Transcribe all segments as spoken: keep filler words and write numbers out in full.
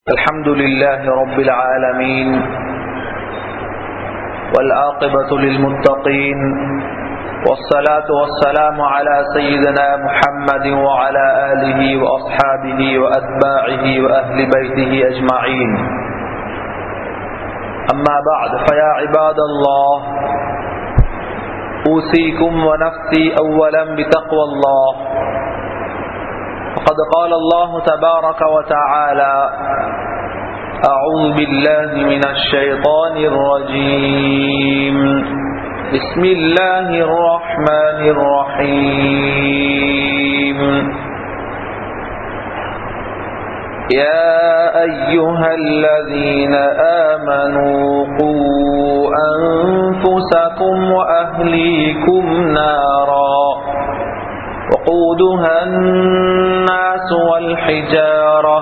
الحمد لله رب العالمين والعاقبة للمتقين والصلاة والسلام على سيدنا محمد وعلى آله وأصحابه وأتباعه وأهل بيته أجمعين. أما بعد، فيا عباد الله، أوصيكم ونفسي أولا بتقوى الله. وقد قال الله تبارك وتعالى: أعوذ بالله من الشيطان الرجيم، بسم الله الرحمن الرحيم. يا أيها الذين آمنوا قوا أنفسكم وأهليكم نارا وقودها الناس والحجارة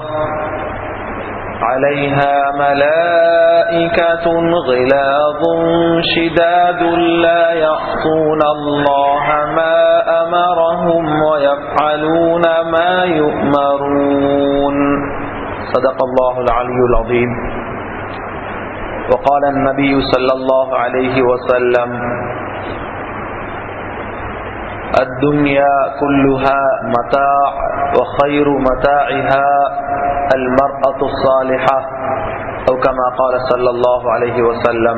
عليها ملائكة غلاظ شداد لا يعصون الله ما أمرهم ويفعلون ما يؤمرون. صدق الله العلي العظيم. وقال النبي صلى الله عليه وسلم: الدنيا كلها متاع وخير متاعها المرأة الصالحة، أو كما قال صلى الله عليه وسلم.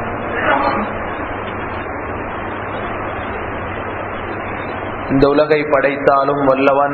இந்த உலகை படைத்தாலும் வல்லவன்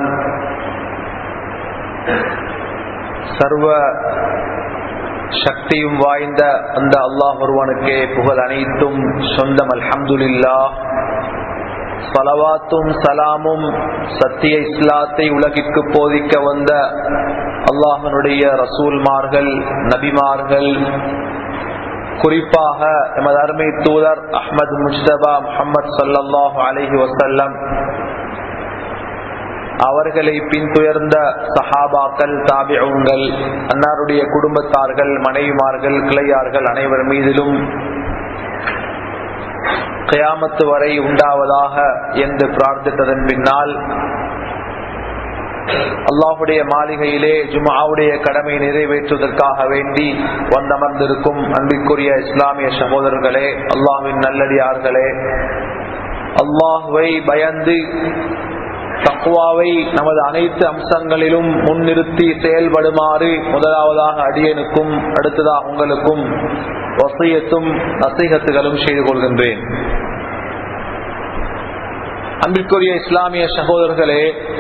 சர்வ சக்தியும் வாய்ந்த அந்த அல்லாஹ் ஒருவனுக்கே புகழ் அனைத்தும் சொந்தம். அல்ஹம்துலில்லாஹ். ஸலவாத்தும் சலாமும் சத்திய இஸ்லாத்தை உலகிற்கு போதிக்க வந்த அல்லாஹ்வுடைய ரசூல்மார்கள், நபிமார்கள், குறிப்பாக எமது அருமை தூதர் அஹ்மது முஜ்தபா முஹம்மது ஸல்லல்லாஹு அலைஹி வஸல்லம் அவர்களை பின்துயர்ந்த சஹாபாக்கள், தாபிஊன்கள், அன்னாருடைய குடும்பத்தார்கள், மனைவிமார்கள், கிளையார்கள் அனைவர் மீதிலும் கியாமத்து வரை உண்டாவதாக என்று பிரார்த்தித்ததன் பின்னால், அல்லாஹுடைய மாளிகையிலே ஜும்ஆவுடைய கடமை நிறைவேற்றுவதற்காக வேண்டி வந்தமர்ந்திருக்கும் அன்பிற்குரிய இஸ்லாமிய சகோதரர்களே, அல்லாஹ்வின் நல்லடியார்களே, அல்லாஹ்வை பயந்து தக்வாவை நமது அனைத்து அம்சங்களிலும் முன்னிறுத்தி செயல்படுமாறு முதலாவதாக அடியனுக்கும் அடுத்ததாக உங்களுக்கும் வசியத்தும் நசீஹத்துகளும் செய்து கொள்கின்றேன். அன்பிற்குரிய இஸ்லாமிய சகோதரர்களே,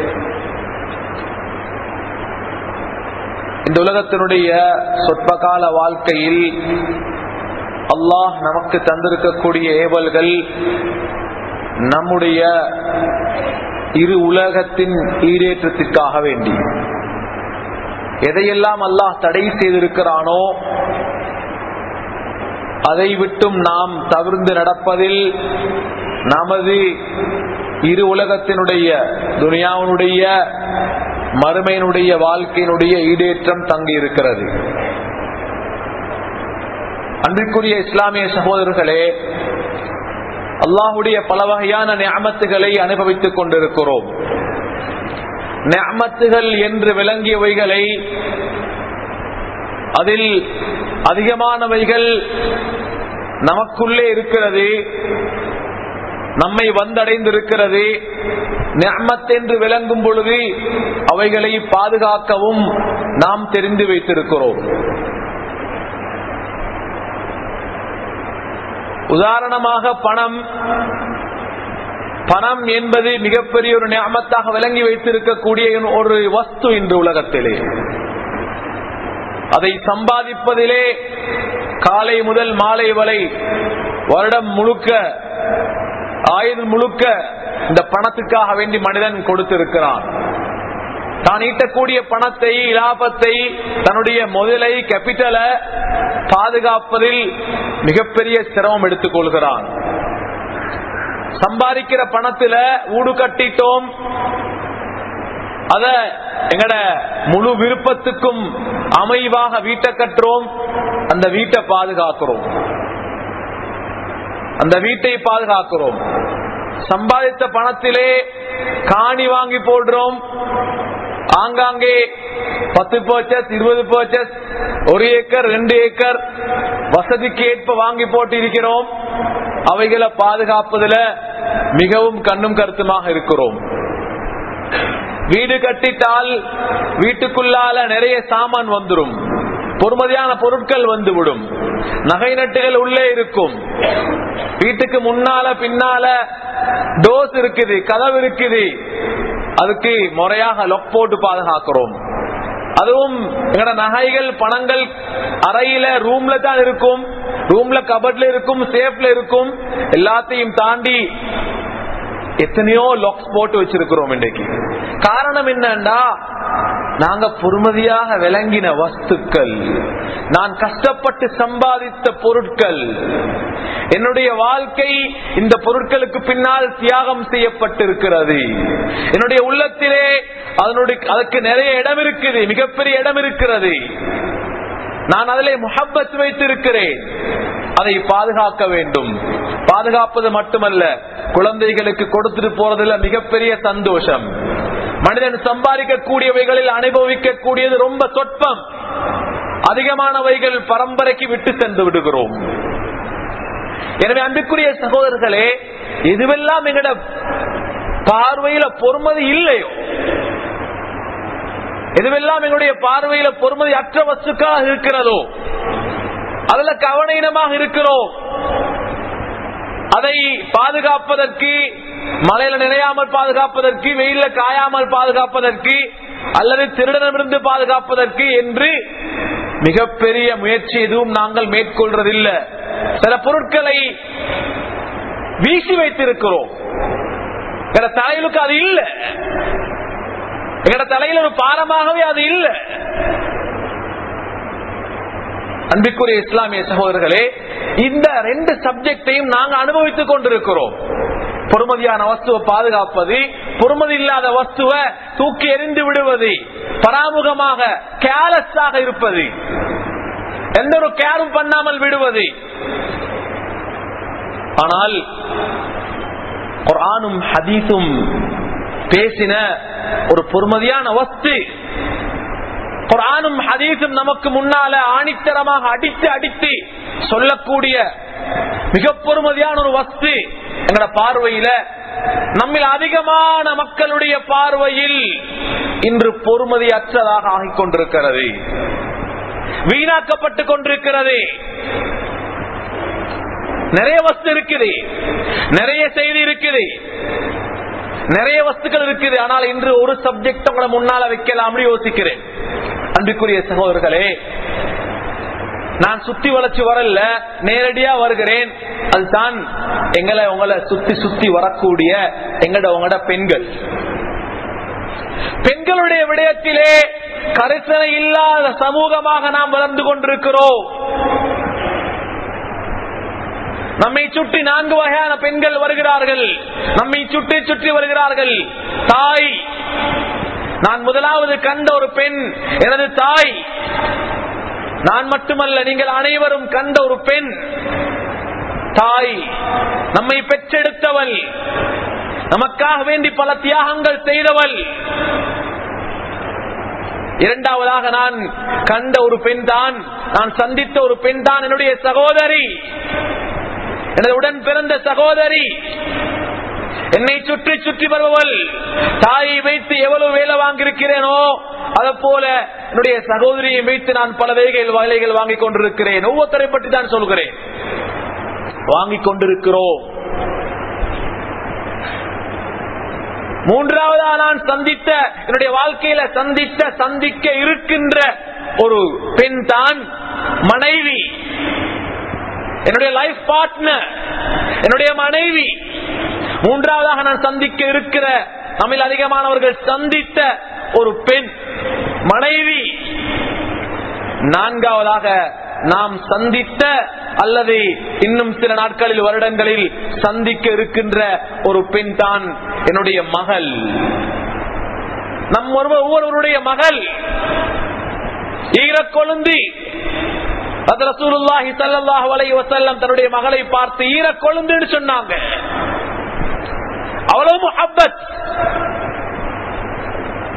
இந்த உலகத்தினுடைய சொற்பகால வாழ்க்கையில் அல்லாஹ் நமக்கு தந்திருக்கக்கூடிய ஏவல்கள் நம்முடைய இரு உலகத்தின் ஈடேற்றத்திற்காக வேண்டி. எதையெல்லாம் அல்லாஹ் தடை செய்திருக்கிறானோ அதை விட்டும் நாம் தவிர்த்து நடப்பதில் நமது இரு உலகத்தினுடைய, துனியாவினுடைய, மறுமையினுடைய வாழ்க்கையினுடைய ஈடேற்றம் தங்கி இருக்கிறது. அன்பிற்குரிய இஸ்லாமிய சகோதரர்களே, அல்லாஹுடைய பல வகையான நிஅமத்துகளை அனுபவித்துக் கொண்டிருக்கிறோம். நிஅமத்துகள் என்று விளங்கியவைகளை அதில் அதிகமானவைகள் நமக்குள்ளே இருக்கிறது, நம்மை வந்தடைந்திருக்கிறது. நிஅமத் என்று விளங்கும் பொழுது அவைகளை பாதுகாக்கவும் நாம் தெரிந்து வைத்திருக்கிறோம். உதாரணமாக பணம் பணம் என்பது மிகப்பெரிய ஒரு நிஅமத்தாக விளங்கி வைத்திருக்கக்கூடிய ஒரு வஸ்து இன்று உலகத்திலே. அதை சம்பாதிப்பதிலே காலை முதல் மாலை வரை வருடம் முழுக்க, ஆயுள் முழுக்க இந்த பணத்துக்காக வேண்டி மனிதன் கொடுத்திருக்கிறான். தான் ஈட்டக்கூடிய பணத்தை, லாபத்தை, தன்னுடைய முதலை, கேபிட்டலை பாதுகாப்பதில் மிகப்பெரிய சிரமம் எடுத்துக் கொள்கிறான். சம்பாதிக்கிற பணத்துல ஊடு கட்டிட்டோம், அத எங்கட முழு விருப்பத்துக்கும் அமைவாக வீட்டை கட்டுறோம், அந்த வீட்டை பாதுகாக்கிறோம், அந்த வீட்டை பாதுகாக்கிறோம். சம்பாதித்த பணத்திலே காணி வாங்கி போடுறோம், ஆங்காங்கே பத்து பர்ச்சேஸ், இருபது பர்ச்சேஸ், ஒரு ஏக்கர், ரெண்டு ஏக்கர் வசதிக்கு ஏற்ப வாங்கி போட்டு இருக்கிறோம். அவைகளை பாதுகாப்பதில் மிகவும் கண்ணும் கருத்துமாக இருக்கிறோம். வீடு கட்டிட்டால் வீட்டுக்குள்ளால நிறைய சாமான் வந்துடும், பொறுமதியான பொருட்கள் வந்துவிடும், நகை நட்டுகள் உள்ளே இருக்கும். வீட்டுக்கு முன்னால பின்னால டோஸ் இருக்குது, கதவு இருக்குது, அதுக்கு முறையாக லொக் போட்டு பாதுகாக்கிறோம். அதுவும் எங்கட நகைகள் பணங்கள் அறையில ரூம்ல தான் இருக்கும், ரூம்ல கபட்ல இருக்கும், சேஃப்ல இருக்கும். எல்லாத்தையும் தாண்டி எத்தனையோ லாக்ஸ் போட்டு வச்சிருக்கிறோம் இன்றைக்கு. காரணம் என்னன்னா, நாங்க பொறுமதியாக விளங்கின வஸ்துக்கள், நான் கஷ்டப்பட்டு சம்பாதித்த பொருட்கள், என்னுடைய வாழ்க்கை இந்த பொருட்களுக்கு பின்னால் தியாகம் செய்யப்பட்டிருக்கிறது. என்னுடைய உள்ளத்திலே அதனுடைய அதற்கு நிறைய இடம் இருக்குது, மிகப்பெரிய இடம் இருக்கிறது. நான் அதிலே முஹப்பத் வைத்திருக்கிறேன், அதை பாதுகாக்க வேண்டும். பாதுகாப்பது மட்டுமல்ல, குழந்தைகளுக்கு கொடுத்துட்டு போறதுல மிகப்பெரிய சந்தோஷம். மனிதன் சம்பாதிக்கக்கூடியவைகளில் அனுபவிக்கக்கூடியது ரொம்ப சொற்பம், அதிகமானவைகள் பரம்பரைக்கு விட்டு சென்று விடுகிறோம். எனவே அன்புக்குரிய சகோதரர்களே, எதுவெல்லாம் எங்கட பார்வையில பொறுமதி இல்லையோ, எதுவெல்லாம் எங்களுடைய பார்வையில பொறுமதி அற்ற வஸ்துக்களாக இருக்கிறதோ, அதுல கவனமாக இருக்கிறோம். அதை பாதுகாப்பதற்கு, மழையில நினையாமல் பாதுகாப்பதற்கு, வெயில காயாமல் பாதுகாப்பதற்கு, அல்லது திருடனிடமிருந்து பாதுகாப்பதற்கு என்று மிகப்பெரிய முயற்சி எதுவும் நாங்கள் மேற்கொள்றதில்லை. சில பொருட்களை வீசி வைத்திருக்கிறோம், எங்க தலையிலுக்கு அது இல்லை, எங்கட தலையில் ஒரு பாரமாகவே அது இல்லை. அன்பிற்குரிய இஸ்லாமிய சகோதரர்களே, இந்த ரெண்டு சப்ஜெக்டையும் நாங்கள் அனுபவித்துக் கொண்டிருக்கிறோம். பொறுமதியான வஸ்துவை பாதுகாப்பது, பொறுமதி இல்லாத வஸ்துவை தூக்கி எறிந்து விடுவது, பராமுகமாக கேர்லெஸ்ஸாக இருப்பது, எந்த ஒரு கேரும் பண்ணாமல் விடுவது. ஆனால் குர்ஆனும் ஹதீஸும் பேசின ஒரு பொறுமதியான வஸ்து, குர்ஆனும் ஹதீஸும் நமக்கு முன்னால ஆணித்தரமாக அடித்து அடித்து சொல்லக்கூடிய மிக பொறுமதியான ஒரு வஸ்து எங்கட பார்வையில, நம்மில் அதிகமான மக்களுடைய பார்வையில் இன்று பொறுமதி அற்றதாக ஆகிக் கொண்டிருக்கிறது, வீணாக்கப்பட்டுக் கொண்டிருக்கிறது. நிறைய வஸ்து இருக்குது, நிறைய செய்தி இருக்குது, நிறைய வஸ்துக்கள் இருக்குது. ஆனால் இன்று ஒரு சப்ஜெக்ட் உங்களை முன்னால வைக்கலாம் யோசிக்கிறேன். அன்புக்குரிய சகோதரர்களே, நான் சுத்தி வளைச்சு வரல, நேரடியா வருகிறேன். அதுதான் எங்களை உங்களை சுத்தி சுத்தி வரக்கூடிய எங்கட உங்களோட பெண்கள். பெண்களுடைய விடயத்திலே கரிசனை இல்லாத சமூகமாக நாம் வளர்ந்து கொண்டிருக்கிறோம். நம்மை சுற்றி நான்கு வகையான பெண்கள் வருகிறார்கள், நம்மை சுற்றி சுற்றி வருகிறார்கள். தாய், நான் முதலாவது கண்ட ஒரு பெண் எனது தாய். நான் மட்டுமல்ல, நீங்கள் அனைவரும் கண்ட ஒரு பெண் தாய், நம்மை பெற்றெடுத்தவள், நமக்காக வேண்டி பல தியாகங்கள் செய்தவள். இரண்டாவதாக நான் கண்ட ஒரு பெண் தான், நான் சந்தித்த ஒரு பெண் தான் என்னுடைய சகோதரி, எனது உடன் பிறந்த சகோதரி, என்னை சுற்றி சுற்றி வருபவள். தாயை வைத்து எவ்வளவு வேலை வாங்கியிருக்கிறேனோ அதை போல என்னுடைய சகோதரியை வைத்து நான் பல வேலைகள் வேலைகள் வாங்கிக் கொண்டிருக்கிறேன். ஒவ்வொருத்தரை பற்றி தான் சொல்கிறேன், வாங்கிக் கொண்டிருக்கிறோம். மூன்றாவதா நான் சந்தித்த, என்னுடைய வாழ்க்கையில சந்தித்த சந்திக்க இருக்கின்ற ஒரு பெண் தான் மனைவி, என்னுடைய லைஃப் பார்ட்னர், என்னுடைய மனைவி. மூன்றாவதாக நான் சந்திக்க இருக்கிற, நம்மில் அதிகமானவர்கள் சந்தித்த ஒரு பெண் மனைவி. நான்காவதாக நாம் சந்தித்த அல்லது இன்னும் சில நாட்களில் வருடங்களில் சந்திக்க இருக்கின்ற ஒரு பெண் தான் என்னுடைய மகள். நம் ஒவ்வொருவருடைய மகள் ஈரக்கொழுந்தி. ரசூலுல்லாஹி ஸல்லல்லாஹு அலைஹி வஸல்லம் தன்னுடைய மகளை பார்த்து ஈரக்கொழுந்துன்னு சொன்னாங்க. அவ்வளவு முஹப்பத்.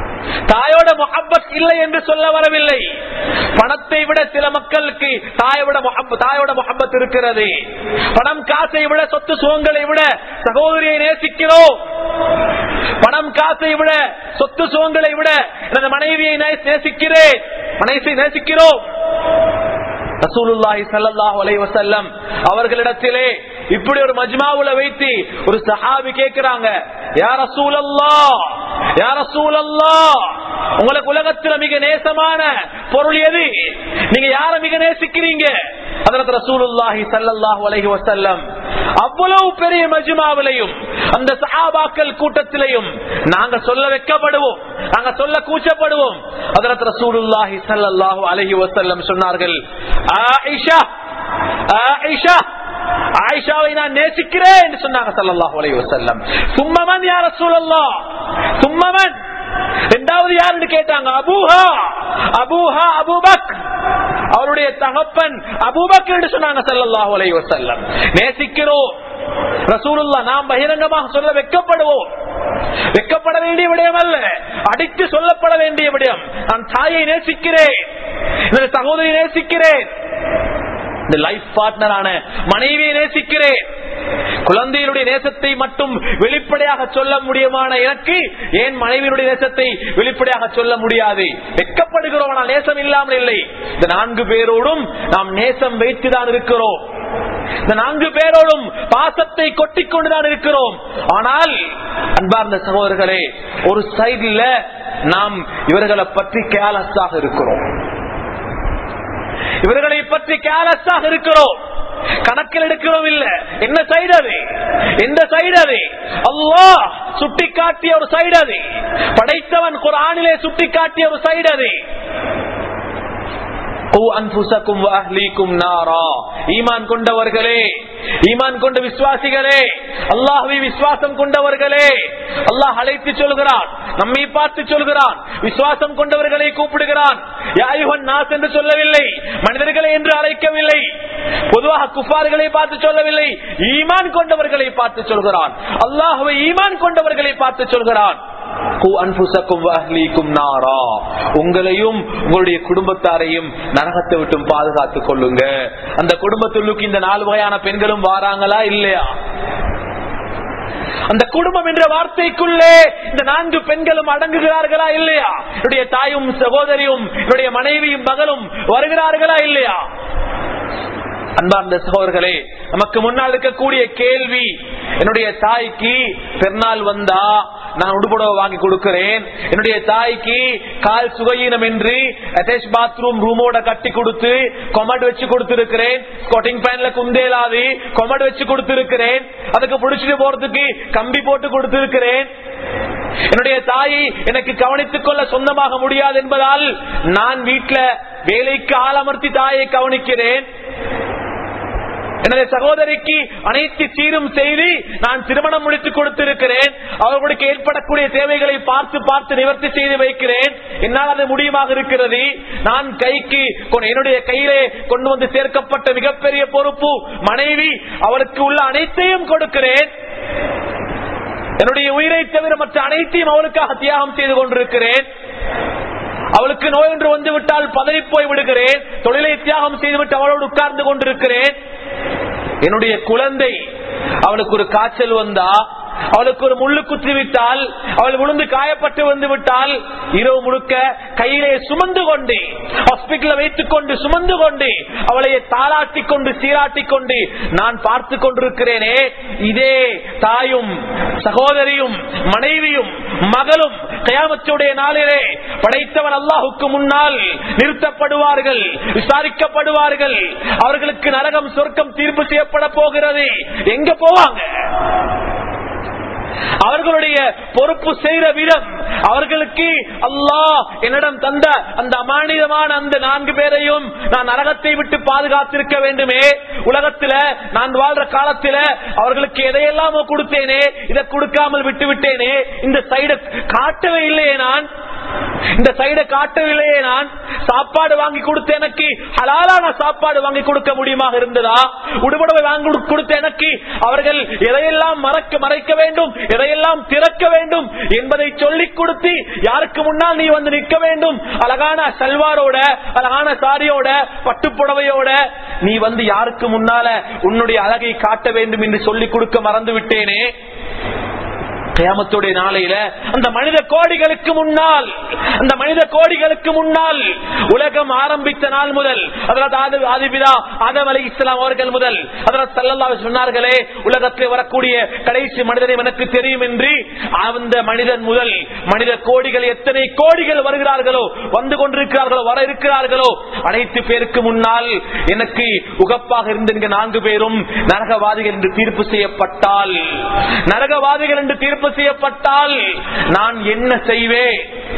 தாயோட முஹப்பத் இல்லை என்று சொல்ல வரவில்லை. பணத்தை விட சில மக்களுக்கு தாயோட தாயோட முஹப்பத் இருக்கிறது. பணம் காசை விட சொத்து சுகங்களை விட சகோதரியை நேசிக்கிறோம். பணம் காசை விட சொத்து சுகங்களை விட எனது மனைவியை நேசிக்கிறேன், மனைவியை நேசிக்கிறோம். ரசூலுல்லாஹி ஸல்லல்லாஹு அலைஹி வஸல்லம் அவர்களிடத்திலே இப்படி ஒரு மஜ்மாவுல வைத்து ஒரு சஹாபி கேக்குறாங்க, யா ரசூலல்லாஹ், யா ரசூலல்லாஹ், உங்களுக்கு உலகத்துல மிக நேசமான பொருள் எது? நீங்க யார மிக நேசிக்கிறீங்க? ஹஜ்ரத் ரசூலுல்லாஹி ஸல்லல்லாஹு அலைஹி வஸல்லம் அவ்வளவு பெரிய மஜ்மாவிலையும் அந்த சஹாபாக்கள் கூட்டத்திலையும் நாங்க சொல்ல வைக்கப்படுவோம், நாங்க சொல்ல கூச்சப்படுவோம். ஹஜ்ரத் ரசூலுல்லாஹி ஸல்லல்லாஹு அலைஹி வஸல்லம் சொன்னார்கள், ஆயிஷா, ஆயிஷா, ஆயிஷாவை நான் நேசிக்கிறேன் என்று சொன்னாங்க ஸல்லல்லாஹு அலைஹி வஸல்லம். சும்மமன் யா ரசூலல்லாஹ், சும்மமன், இரண்டாவது யாருன்னு கேட்டாங்க. அபூஹா, அபூஹா அபூபக்கர், அவருடைய தகப்பன் அபூபக்கர் என்று சொன்னாங்க ஸல்லல்லாஹு அலைஹி வஸல்லம். நேசிக்கிறோம் ரசூலுல்லாஹ், நாம் பகிரங்கமாக சொல்ல வெட்கப்படுவோம். வெட்கப்பட வேண்டிய விடயம் அல்ல, அடித்து சொல்லப்பட வேண்டிய விடயம். நான் தாயை நேசிக்கிறேன், சகோதரி நேசிக்கிறேன், லைஃப் பார்ட்னரான மனைவியை நேசிக்கிறேன். குழந்தையினுடைய நேசத்தை மட்டும் வெளிப்படையாக சொல்ல முடியுமான எனக்கு ஏன் மனைவியினுடைய நேசத்தை வெளிப்படையாக சொல்ல முடியாது? வெட்கப்படுகிறோம், ஆனால் நேசம் இல்லாமல் இல்லை. இந்த நான்கு பேரோடும் நாம் நேசம் வைத்துதான் இருக்கிறோம், இந்த நான்கு பேரோடும் பாசத்தை கொட்டிக் கொண்டுதான் இருக்கிறோம். ஆனால் அன்பார்ந்த சகோதரர்களே, ஒரு சைடுல நாம் இவர்களை பற்றி கேர்லெஸ்ஸாக இருக்கிறோம், இவர்களை பற்றி கேர்லெஸ்ஸாக இருக்கிறோம், கணக்கில் எடுக்கிறோம். இல்ல, என்ன சைடு அது? எந்த சைடு அது? அல்லாஹ் சுட்டி காட்டிய ஒரு சைடு அது, படைத்தவன் குர்ஆனிலே சுட்டி காட்டிய ஒரு சைடு அது. ஈமான் கொண்டவர்களே, ஈமான் கொண்ட விசுவாசிகளே, அல்லாஹ்வை விசுவாசம் கொண்டவர்களே, அல்லாஹ் அழைத்து சொல்கிறான், நம்மை பார்த்து சொல்கிறான், விசுவாசம் கொண்டவர்களை கூப்பிடுகிறான். யா அய்யுஹன் நாஸ் என்று சொல்லவில்லை, மனிதர்களை என்று அழைக்கவில்லை, பொதுவாக குஃபார்களை பார்த்து சொல்லவில்லை, ஈமான் கொண்டவர்களை பார்த்து சொல்கிறான். அல்லாஹ்வை ஈமான் கொண்டவர்களை பார்த்து சொல்கிறான். உங்களையும் உங்களுடைய குடும்பத்தாரையும் நரகத்தை விட்டு பாதுகாத்துக் கொள்ளுங்க. அந்த குடும்பத்துள்ளுக்கு இந்த நாலு வகையான பெண்களும் வாராங்களா இல்லையா? அந்த குடும்பம் என்ற வார்த்தைக்குள்ளே இந்த நான்கு பெண்களும் அடங்குகிறார்களா இல்லையா? என்னுடைய தாயும் சகோதரியும் என்னுடைய மனைவியும் மகளும் வருகிறார்களா இல்லையா? அன்பார்ந்த சகோதரர்களே, நமக்கு முன்னால் இருக்கக்கூடிய கேள்வி, என்னுடைய தாய்க்கு பெருநாள் வந்தா நான் உடுபுடவை வாங்கி கொடுக்கிறேன், என்னுடைய தாய்க்கு கால் சுகையினம் என்று அட்டாச் பாத்ரூம் ரூமோட கட்டி கொடுத்து கொமட் வச்சு கொடுத்திருக்கிறேன், ஸ்கொட்டிங் பேன்ல குந்தேலாது கொமட் வச்சு கொடுத்திருக்கிறேன், அதுக்கு பிடிச்சிட்டு போறதுக்கு கம்பி போட்டு கொடுத்திருக்கிறேன். என்னுடைய தாயை எனக்கு கவனித்துக் கொள்ள சொந்தமாக முடியாது என்பதால் நான் வீட்டுல வேலைக்கு ஆளமர்த்தி தாயை கவனிக்கிறேன். எனது சகோதரிக்கு அனைத்து சீரும் செய்து நான் திருமணம் முடித்து கொடுத்திருக்கிறேன். அவர்களுக்கு ஏற்படக்கூடிய தேவைகளை பார்த்து பார்த்து நிவர்த்தி செய்து வைக்கிறேன். என்னால் அது முடியுமாக இருக்கிறது. நான் கைக்கு என்னுடைய கையிலே கொண்டு வந்து சேர்க்கப்பட்ட மிகப்பெரிய பொறுப்பு மனைவி. அவளுக்கு உள்ள அனைத்தையும் கொடுக்கிறேன். என்னுடைய உயிரை தவிர மற்ற அனைத்தையும் அவளுக்காக தியாகம் செய்து கொண்டிருக்கிறேன். அவளுக்கு நோய் ஒன்று வந்து விட்டால் பதறி போய் விடுகிறேன். தொழிலை தியாகம் செய்துவிட்டு அவளோடு உட்கார்ந்து கொண்டிருக்கிறேன். என்னுடைய குழந்தை, அவளுக்கு ஒரு காய்ச்சல் வந்தா, அவளுக்கு ஒரு முள்ளு குத்தி விட்டால், அவள் விழுந்து காயப்பட்டு வந்து விட்டால், இரவு முழுக்க கையிலே சுமந்து கொண்டு ஹாஸ்பிட்டல வைத்துக் கொண்டு சுமந்து கொண்டு அவளை தாளாட்டி கொண்டு சீராட்டி கொண்டு நான் பார்த்து கொண்டிருக்கிறேனே. இதே தாயும் சகோதரியும் மனைவியும் மகளும் கியாமத்துடைய நாளிலே படைத்தவன் அல்லாஹுக்கு முன்னால் நிறுத்தப்படுவார்கள், விசாரிக்கப்படுவார்கள். அவர்களுக்கு நரகம் சொர்க்கம் தீர்ப்பு செய்யப்பட போகிறது. எங்க போவாங்க? அவர்களுடைய பொறுப்பு செய்கிற விதம், அவர்களுக்கு அல்லாஹ் என்னிடம் தந்த அந்த அமானிதமான அந்த நான்கு பேரையும் நான் நரகத்தை விட்டு பாதுகாத்திருக்க வேண்டுமே. உலகத்துல நான் வாழ்ற காலத்துல அவர்களுக்கு எதையெல்லாமோ கொடுத்தேனே, இதை கொடுக்காமல் விட்டு விட்டேனே, இந்த சைடு காட்டவே இல்லையே. நான் இந்த சைட காட்டவில்லையே, நான் சாப்பாடு வாங்கி கொடுத்த எனக்கு ஹலாலான சாப்பாடு வாங்கி கொடுக்க முடியுமா இருந்ததா? உடுபடவை வாங்கி கொடுத்த எனக்கு அவர்கள் எதையெல்லாம் மறைக்க மறைக்க வேண்டும், எதையெல்லாம் திறக்க வேண்டும் என்பதை சொல்லிக் கொடுத்து யாருக்கு முன்னால் நீ வந்து நிற்க வேண்டும், அழகான சல்வாரோட அழகான சாரியோட பட்டுப்புடவையோட நீ வந்து யாருக்கு முன்னால உன்னுடைய அழகை காட்ட வேண்டும் என்று சொல்லிக் கொடுக்க மறந்து விட்டேனே. கியாமத்துடைய நாளையில அந்த மனித கோடிகளுக்கு முன்னால் அந்த மனித கோடிகளுக்கு முன்னால் உலகம் ஆரம்பித்த நாள் முதல் ஆதிபிதா ஆதம் அலைஹிஸ்ஸலாம் அவர்கள் முதல் ஹஜ்ரத் ஸல்லல்லாஹு அலைஹி சொன்னார்களே, உலகத்தில் வரக்கூடிய கடைசி மனிதனை எனக்கு தெரியும் என்று, அந்த மனிதன் முதல் மனித கோடிகள் எத்தனை கோடிகள் வருகிறார்களோ, வந்து கொண்டிருக்கிறார்களோ, வர இருக்கிறார்களோ, அனைத்து பேருக்கு முன்னால் எனக்கு உகப்பாக இருந்த நான்கு பேரும் நரகவாதிகள் என்று தீர்ப்பு செய்யப்பட்டால் நரகவாதிகள் என்று தீர்ப்பு செய்யப்பட்டால் நான் என்ன செய்வேன்?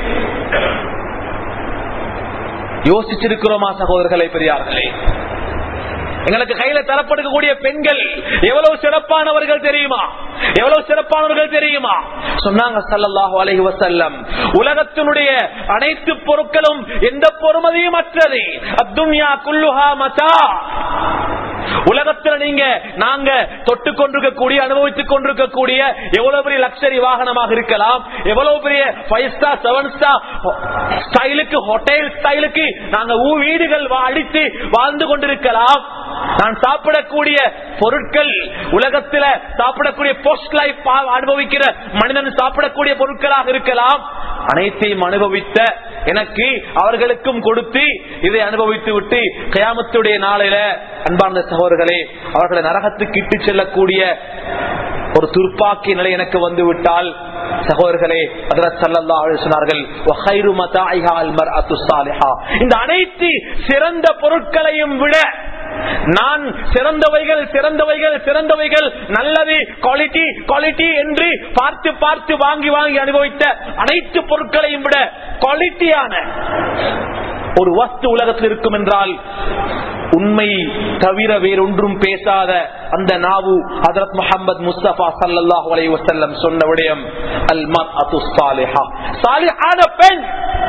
யோசிச்சிருக்கிறோமா சகோதரர்களே, பெரியார்களே? எங்களுக்கு கையில தரப்படுகக்கூடிய பெண்கள் எவ்வளவு சிறப்பானவர்கள் தெரியுமா? எவ்வளவு சிறப்பானவர்கள் தெரியுமா? சொன்னாங்க ஸல்லல்லாஹு அலைஹி வஸல்லம், உலகத்தினுடைய அனைத்து பொருட்களும் எந்த பொறுமதியும் அற்றது. அத்துன்யா குல்லுஹா மதா. உலகத்துல நீங்க நாங்க தொட்டு கொண்டிருக்கக்கூடிய அனுபவித்துக் கொண்டிருக்கக்கூடிய எவ்வளவு பெரிய லக்ஸரி வாகனமாக இருக்கலாம், எவ்வளவு பெரிய ஃபைவ் ஸ்டார் செவன் ஸ்டார் ஸ்டைலுக்கு ஹோட்டல் ஸ்டைலுக்கு நாங்க வீடுகள் அடித்து வாழ்ந்து கொண்டிருக்கலாம். நான் சாப்பிடக்கூடிய பொருட்கள் உலகத்துல சாப்பிடக்கூடிய போஸ்ட் லைஃப் அனுபவிக்கிற மனிதன் சாப்பிடக்கூடிய பொருட்களாக இருக்கலாம். அனைத்தையும் அனுபவித்த எனக்கு அவர்களுக்கும் கொடுத்து இதை அனுபவித்து விட்டு கியாமத்துடைய நாளையில அன்பார்ந்த சகோதரர்களே, அவர்களை நரகத்துக்கு இட்டு செல்லக்கூடிய ஒரு துர்ப்பாக்கிய நிலை எனக்கு வந்து விட்டால், சகோதரர்களே, ஹஜ்ரத் ஸல்லல்லாஹு அலைஹி சொன்னார்கள், வகைரு மதாஇஹா அல் மர்அத்து ஸாலிஹா. இந்த அனைத்து சிறந்த பொருட்களையும் விட நான் சிறந்தவைகள் சிறந்தவைகள் சிறந்தவைகள் நல்லது குவாலிட்டி குவாலிட்டி என்று பார்த்து பார்த்து வாங்கி வாங்கி அனுபவித்த அனைத்து பொருட்களையும் விட குவாலிட்டியான ஒரு வஸ்து உலகத்தில் இருக்கும் என்றால், உண்மை தவிர வேறொன்றும் பேசாத அந்த நாவு ஹஜ்ரத் முஹம்மது முஸ்தபா ஸல்லல்லாஹு அலைஹி வஸல்லம் சொன்ன விடயம் அல் மர்அத்து ஸாலிஹா. சாலிஹான பெண்,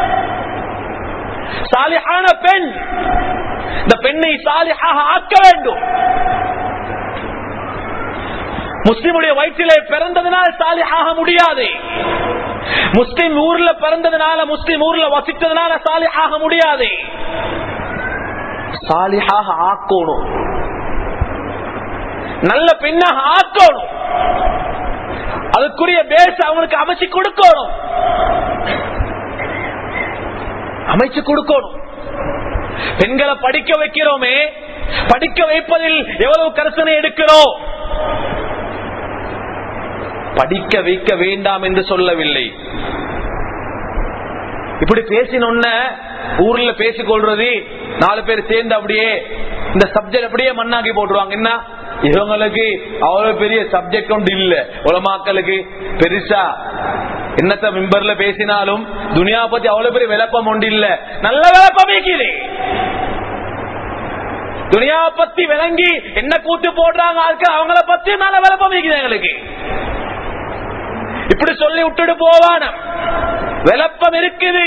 சாலிஹான பெண். இந்த பெண்ணை சாலிஹாக ஆக்க வேண்டும். முஸ்லிமுடைய வயிற்றிலே பிறந்ததனால் சாலிஹாக முடியாது. முஸ்லிம் ஊர்ல பிறந்ததுனால, முஸ்லிம் ஊர்ல வசித்ததுனால சாலிஹாக முடியாது. சாலிஹாக ஆக்கணும், நல்ல பெண்ணாக ஆக்கணும். அதுக்குரிய பேஸ் அவனுக்கு அமைச்சு கொடுக்கணும், அமைச்சு கொடுக்கணும். பெண்களை படிக்க வைக்கிறோமே, படிக்க வைப்பதில் எவ்வளவு கரிசனை எடுக்கிறோம். படிக்க வைக்க வேண்டாம் என்று சொல்லவில்லை. இப்படி பேசினொன்ன ஊர்ல பேசிக்கொள்றது, நாலு பேர் சேர்ந்து அப்படியே இந்த சப்ஜெக்ட் அப்படியே மண்ணாக்கி போட்டுருவாங்க. என்ன இவங்களுக்கு அவ்வளவு பெரிய சப்ஜெக்ட் ஒன்று இல்ல, உலமாக்களுக்கு பெருசா என்னத்த மிம்பர்ல பேசினாலும் துனியா பத்தி அவ்வளவு பெரிய விளப்பம் ஒன்று இல்ல. நல்ல விளப்பம் இருக்குது. துனியா பத்தி விளங்கி என்ன கூத்து போடுறாங்க அவங்கள பத்தி நல்ல விளப்பம் இருக்குது எங்களுக்கு. இப்படி சொல்லி விட்டுட்டு போவான விளப்பம் இருக்குது,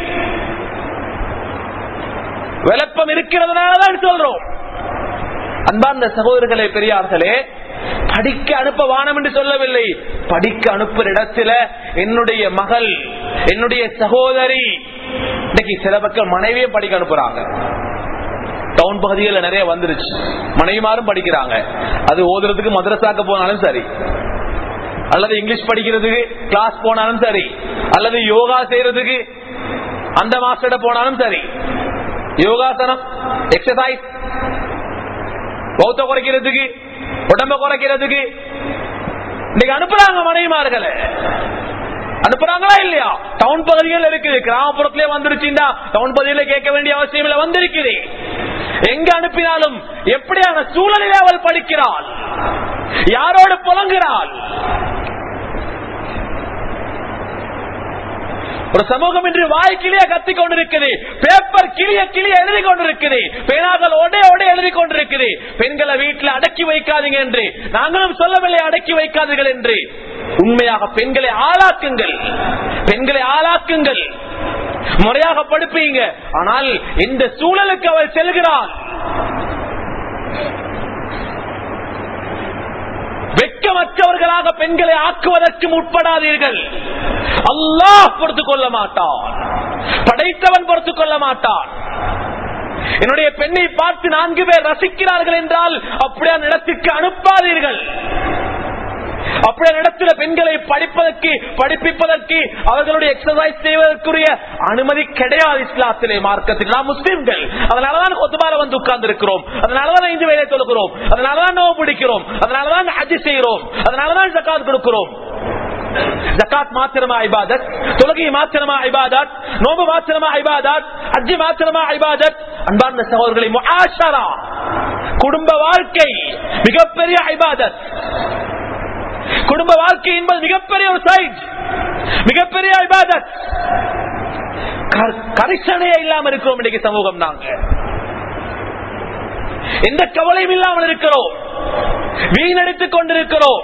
விளப்பம் இருக்கிறதுனாலதான் சொல்றோம். அன்பார்ந்த சகோதரர்களே, பெரியார்களே, படிக்க அனுப்ப வானம் என்று சொல்லவில்லை. படிக்க அனுப்புற இடத்துல என்னுடைய மகள், என்னுடைய சகோதரி, இன்னைக்கு சில பக்கம் மனைவியும் படிக்க அனுப்புறாங்க. டவுன் பகுதிகளில் நிறைய வந்துருச்சு, மனைவிமாரும் படிக்கிறாங்க. அது ஓதுறதுக்கு மதரசாக்க போனாலும் சரி, அல்லது இங்கிலீஷ் படிக்கிறதுக்கு கிளாஸ் போனாலும் சரி, அல்லது யோகா செய்யறதுக்கு அந்த மாஸ்டர் போனாலும் சரி, யோகாசனம் எக்ஸசைஸ் பௌத்த குறைக்கிறதுக்கு உடம்ப குறைக்கிறதுக்கு இன்னைக்கு அனுப்புறாங்க மனைவிமார்களை. அனுப்புறாங்களா இல்லையா? டவுன் பகுதிகள் இருக்குது, கிராமப்புறத்திலே வந்துருச்சுன்னா டவுன் பகுதியில கேட்க வேண்டிய அவசியம் இல்லை, வந்திருக்குது. எங்க அனுப்பினாலும் எப்படியான சூழலிலே அவள் படிக்கிறாள், யாரோடு புலங்குகிறாள். ஒரு சமூகம் இன்று வாய் கிளிய கத்தி கொண்டிருக்குது, பேப்பர் கிளிய கிளிய எழுதி கொண்டிருக்குது, பேனாக்கள் ஒடே ஒடே எழுதி கொண்டிருக்குது. பெண்களை வீட்டில் அடக்கி வைக்காதீங்க என்று நாங்களும் சொல்லவில்லை, அடக்கி வைக்காதீர்கள் என்று. உண்மையாக பெண்களை ஆளாக்குங்கள், பெண்களை ஆளாக்குங்கள், முறையாக படிப்பீங்க. ஆனால் இந்த சூழலுக்கு அவள் செல்கிறாள். வெட்கமற்றவர்களாக பெண்களை ஆக்குவதற்கு முற்படாதீர்கள். அல்லாஹ் பொறுத்துக் கொள்ள மாட்டான், படைத்தவன் பொறுத்துக் கொள்ள மாட்டான். என்னுடைய பெண்ணை பார்த்து நான்கு பேர் ரசிக்கிறார்கள் என்றால் அப்படியே இடத்துக்கு அனுப்பாதீர்கள். அப்படியே இடத்துல பெண்களை படிப்பதற்கு படிப்பிப்பதற்கு அவர்களுடைய எக்ஸசைஸ் செய்வதற்குரிய அனுமதி கிடையாது இஸ்லாத்திலே, மார்க்கத்தில். நாம் முஸ்லிம்கள், அதனாலதான் கொத்துபால வந்து உட்கார்ந்து இருக்கிறோம், அதனாலதான் ஐந்து வேலை தொழுகிறோம், அதனாலதான் நோவு பிடிக்கிறோம், அதனாலதான் ஹஜ் செய்கிறோம், அதனாலதான் ஜகாத் கொடுக்கிறோம். ஜகாத் மாத்திரமா இபாதத், தொழுகை மாத்திரமா இபாதத், நோம்பு மாத்திரமா இபாதத், ஹஜ் மாத்திரமா இபாதத்? அன்பார்ந்த சகோதரர்களை, முஆஷரா குடும்ப வாழ்க்கை மிகப்பெரிய இபாதத். குடும்ப வாழ்க்கை என்பது மிகப்பெரிய ஒரு சைட், மிகப்பெரிய இபாதத். கரிசனையே இல்லாமல் இருக்கிறோம் இன்றைக்கு சமூகம். நாங்க எந்த கவலையும் இல்லாமல் இருக்கிறோம், வீணடித்துக் கொண்டிருக்கிறோம்.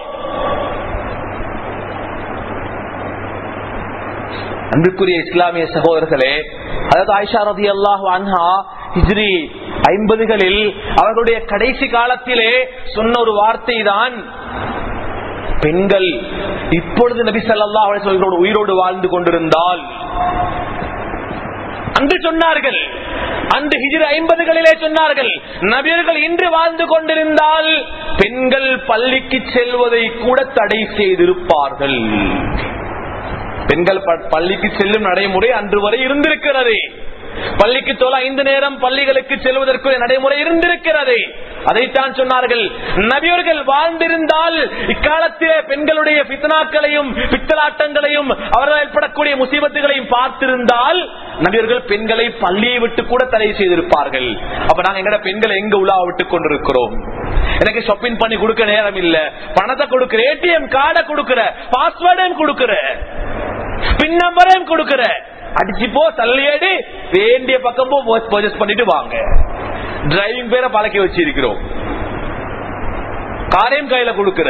அன்புக்குரிய இஸ்லாமிய சகோதரர்களே, அதாவது ஆயிஷா ரலியல்லாஹு அன்ஹா ஹிஜ்ரி ஐம்பதுகளில் அவர்களுடைய கடைசி காலத்திலே சொன்ன ஒரு வார்த்தை தான், பெண்கள் இப்பொழுது நபி ஸல்லல்லாஹு அலைஹி வஸல்லம் உயிரோடு வாழ்ந்து கொண்டிருந்தால், அன்று சொன்னார்கள், அந்த ஹிஜ்ரி ஐம்பதுகளிலே சொன்னார்கள், நபியர்கள் இன்று வாழ்ந்து கொண்டிருந்தால் பெண்கள் பள்ளிக்கு செல்வதை கூட தடை செய்திருப்பார்கள். பெண்கள் பள்ளிக்கு செல்லும் நடைமுறை அன்று வரை இருந்திருக்கிறது. பள்ளிக்கு தொலை ஐந்து நேரம் பள்ளிகளுக்கு செல்வதற்கு நடைமுறை இருந்திருக்கிறது. அதைத்தான் சொன்னார்கள், நபியர்கள் வாழ்ந்திருந்தால் இக்காலத்திலே பெண்களுடைய பித்னாக்களையும் பித்தலாட்டங்களையும் அவர்கள் ஏற்படக்கூடிய முசீபத்துகளையும் பார்த்திருந்தால் நபியர்கள் பெண்களை பள்ளியை விட்டு கூட தடை செய்திருப்பார்கள். அப்ப நாங்க எங்கட பெண்களை எங்க உலாவ விட்டுக் கொண்டிருக்கிறோம்? எனக்கு ஷாப்பிங் பண்ணி கொடுக்க நேரம் இல்ல, பணத்தை கொடுக்கிற, ஏடிஎம் கார்டை கொடுக்கிற, பாஸ்வேர்டையும் கொடுக்கிற, பின் நம்பரையும் கொடுக்கிற, அடிச்சு போ தள்ளியடி, வேண்டிய பக்கம் போ பர்ச்சேஸ் பண்ணிட்டு வாங்க. டிரைவிங் பேரை பழக்கி வச்சிருக்கிறோம், காரையும் கையில கொடுக்கிற.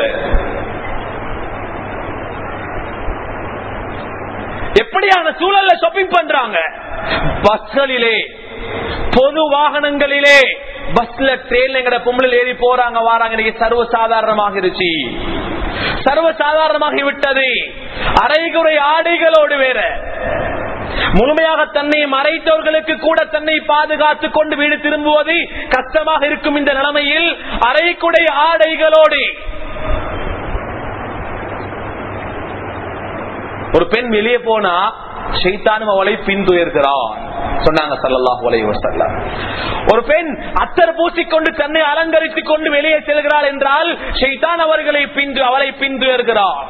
எப்படியான சூழல்ல ஷாப்பிங் பண்றாங்க? பஸ்களிலே, பொது வாகனங்களிலே, பஸ்ல ட்ரெயின்ல எங்கட பொம்பளை ஏறி போறாங்க வாராங்க. இன்னைக்கு சர்வ சாதாரணமாக இருச்சு, சர்வ சாதாரணமாகி விட்டது. அரைகுறை ஆடைகளோடு வேற, முழுமையாக தன்னை மறைத்தவர்களுக்கு கூட தன்னை பாதுகாத்துக் கொண்டு வீடு திரும்புவது கஷ்டமாக இருக்கும் இந்த நிலைமையில் அரைக்குடை ஆடைகளோடு ஒரு பெண் வெளியே போனா ஷைத்தானும் அவளை பின்துயர்கிறான் சொன்னாங்க ஸல்லல்லாஹு அலைஹி வஸல்லம். ஒரு பெண் அத்தர் பூசிக்கொண்டு தன்னை அலங்கரித்துக் கொண்டு வெளியே செல்கிறாள் என்றால் ஷைத்தான் அவர்களை பிந்து அவளை பின்துயர்கிறான்.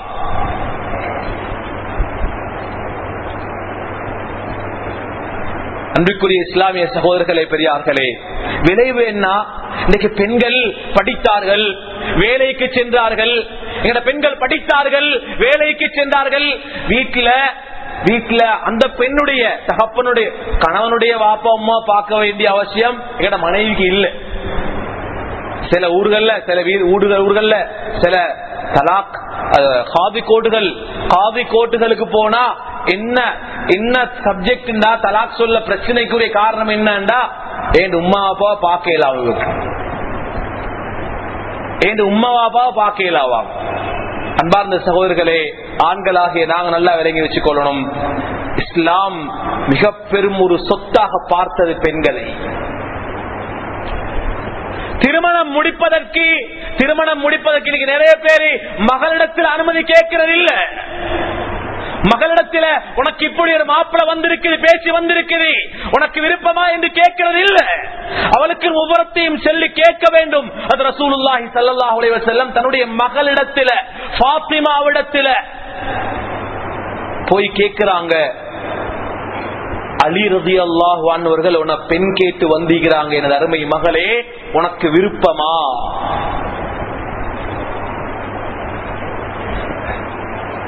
அன்புக்குரிய இஸ்லாமிய சகோதரர்களே, பெரியார்களே, விளைவு என்ன? இன்னைக்கு பெண்கள் படித்தார்கள், வேலைக்கு சென்றார்கள். எங்க பெண்கள் படித்தார்கள், வேலைக்கு சென்றார்கள். வீட்டுல வீட்டுல அந்த பெண்ணுடைய தகப்பனுடைய கணவனுடைய வாப்பா அம்மா பார்க்க வேண்டிய அவசியம் எங்கட மனைவிக்கு இல்ல. சில ஊர்கள்ல சில ஊர்கள் ஊர்கள்ல சில தலாக் காதி கோட்டுகள் காதி கோட்டுகளுக்கு போனா என்ன என்ன சப்ஜெக்ட் தலாக் சொல்ல பிரச்சனைக்குரிய காரணம் என்னண்டா, என் உமா அப்பாவை பார்க்கல, அவங்களுக்கு என் உமா அப்பாவை பார்க்கலாவா? அன்பார்ந்த சகோதரர்களே, ஆண்களாகிய நாங்க நல்லா விளங்கி வச்சுக் கொள்ளணும். இஸ்லாம் மிக பெரும் ஒரு சொத்தாக பார்த்தது பெண்களை. திருமணம் முடிப்பதற்கு திருமணம் முடிப்பதற்கு இன்னைக்கு நிறைய பேரு மகளிடத்தில் அனுமதி கேட்கிறது இல்ல. மகளிடத்தில் உனக்கு இப்படி ஒரு மாப்பிளை வந்திருக்குது, பேசி வந்திருக்குது, உனக்கு விருப்பமா என்று கேட்கிறது இல்ல. அவளுக்கு ஒவ்வொருத்தையும் சொல்லி கேட்க வேண்டும். அது ரசூலுல்லாஹி ஸல்லல்லாஹு அலைஹி வஸல்லம் தன்னுடைய மகளிடத்தில் ஃபாத்திமாவிடத்தில் போய் கேட்கிறாங்க. அலி ரலியல்லாஹு அன்ஹு அவர்கள் உன பெண் கேட்டு வந்திருக்கிறாங்க, எனது அருமை மகளே, உனக்கு விருப்பமா?